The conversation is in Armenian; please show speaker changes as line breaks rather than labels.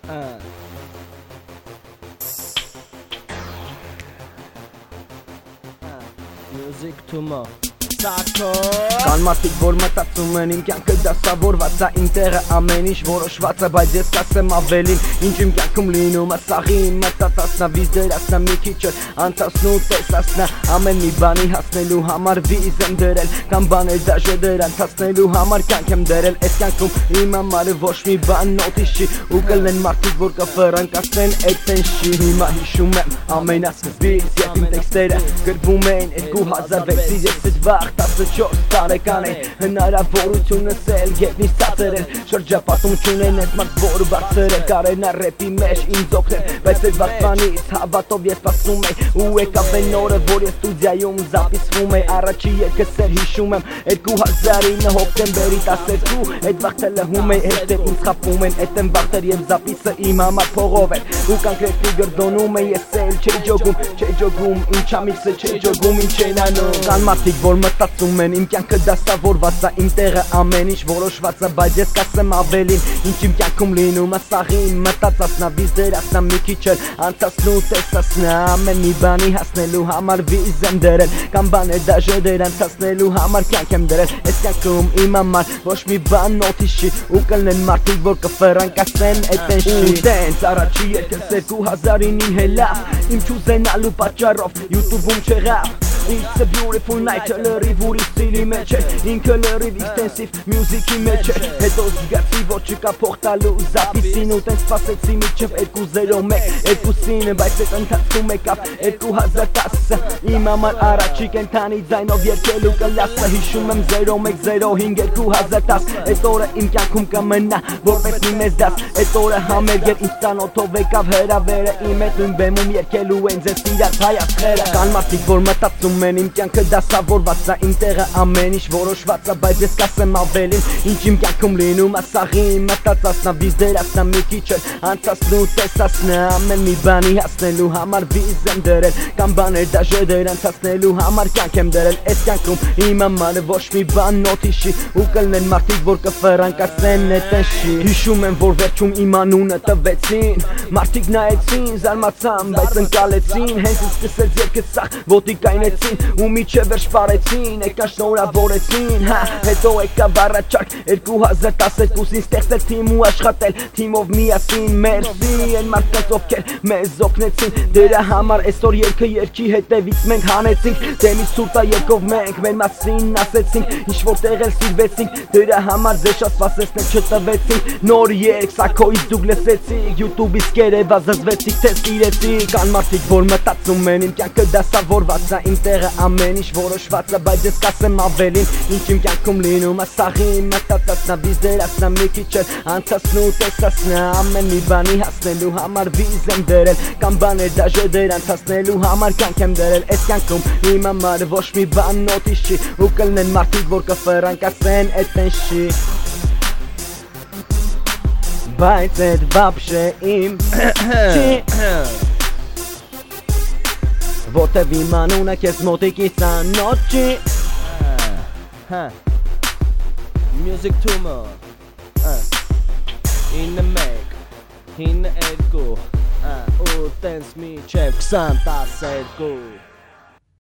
Music to mo Sako
Կան մարդիկ, որ մտածում են իմ կյանքը դասավորված է իմ տեղը ամեն ինչ որոշված է, բայց ես կասեմ ավելին, ինչ իմ կյանքում լինում է սաղի մտածածնա, վիզ դերասնա մի քիչ էլ անցածնու տեսածնա, ամեն մի բանի հասնելու համար վիզ եմ դրել, կամ բաներ դաժե դրանց հասնելու համար կյանք եմ դրել, այս կյանքում իմ համար ոչ մի բան նոտից չի, ու կլնեն մարդիկ, որ կֆրանկացնեն այդ են շի, հիմա հիշում եմ ամենասկզբից, երբ իմ տեքստերը գրվում էին 2006-ից ես այդ վաղ 14 տարեկան է հնարավորությունս էլ գետնից ծածրել շրջապատում չունեն այդ մարդ որ բարձր է կարենա ռեպի մեջ ինձ օգնել բայց այդ վաղվանից հավատով ես պասում էի ու եկավ այն օրը որ ես ստուդիայում զապիսվում էի առաջի երկս էր հիշում եմ 2009 հոկտեմբերի 12 այդ վաղթը լհում էի հետև ինձ խապում են այդ են վաղթեր և զապիսը իմ համար փողով էր ու կոնկրետնի գրդոնում եմ ես էլ չէի ջոգում ինչա միքսը չէի ջոգում ինչ են անում կան մարդիկ որ մտածում են իմ կյանքը դասավորված է իմ տեղը ամեն ինչ որոշված է բայց ես կասեմ ավելին ինչ իմ կյանքում լինում է սաղի մտածածնա վիզ դերասնա մի քիչ էլ անցածնու տեսածնա ամեն մի բանի հասնելու համար վիզ եմ դրել կամ բաներ դաժե դրանց հասնելու համար կյանք եմ դրել այս կյանքում իմ համար ոչ մի բան նոտից չի ու կլնեն մարդիկ որ կֆրանկացնեն այդ են շի տենց առաջի երկս 2009-ին հելավ իմ չուզենալու պատճառով YouTube-ում չեղավ It's a beautiful night, լրիվ ուրիշ ստիլի մեջ է Ինքը լրիվ extensive music-ի մեջ է Հետո զգացի որ չկա փող տալու զապիսին ու տենց սպասեցի միջև 201 2-ին բայց այդ ընթացքում եկավ 2010-ը Իմ համար առաջի կենթանի ձայնով երգելու կլասը Հիշում եմ 0105 2010 Այդ օրը իմ կյանքում կմնա որպես մի մեծ դաս Այդ օրը համերգեր ինձ ծանոթով եկավ հրավերը Իմ հետ նույն բեմում երգելու են ձեզ սիրած հայացքերը Կան մարդիկ որ մտածում Իմ կյանքը դասավորված է իմ տեղը ամեն ինչ որոշված է բայց ես կասեմ ավելին ինչ իմ կյանքում լինում է սաղի մտածածնա վիզ դերասնա մի քիչ էլ անցածնու տեսածնա ամեն մի բանի հասնելու համար վիզ եմ դրել կամ բաներ դաժե դրանց հասնելու համար կյանք եմ դրել այս կյանքում իմ համար ոչ մի բան նոտից չի ու կլնեն մարդիկ որ կֆրանկացնեն այդ են շի հիշում եմ որ վերջում իմ անունը տվեցին մարդիկ նայեցին զարմացան բայց ընկալեցին հենց սկսեց երգը սաղ ոտիկայնեցին ու միջև վերջ պարեցին, եկան շնորհավորեցին, հա, հետո եկավ առաջարկ 2012-ին ստեղծել թիմ ու աշխատել, թիմով միասին, մերսի, են մարդկանց ովքեր մեզ օգնեցին, դրա համար այսօր երգը երգի հետևից մենք հանեցինք, դեմից սուրտա երկով մենք մեր մասին ասեցինք, ինչ որտեղ էլ սիրվեցինք, դրա համար ձեզ շատ սպասեցնել չտվեցինք, նոր երգ Սաքոից դուք լսեցիք, YouTube-ից կերևազզվեցիք, թե սիրեցիք, կան մարդիկ որ մտածում են իմ կյանքը դասավորված է իմ տեղը ամեն ինչ որոշված է բայց ես կասեմ ավելին ինչ իմ կյանքում լինում է սաղի մտածածնա վիզ դերասնա մի քիչ էլ անցածնու տեսածնա ամեն մի բանի հասնելու համար վիզ եմ դրել կամ բաներ դաժե դրանց հասնելու համար կյանք եմ դրել այս կյանքում իմ համար ոչ մի բան նոտից չի ու կլնեն մարդիկ որ կֆրանկացնեն այդ են շի բայց այդ վաբշե իմ չի Որտև իմ անունը կեզ մոտիկից անոտ չի
Music to mo In the make In the ergo Ու տենց մի չև 20-12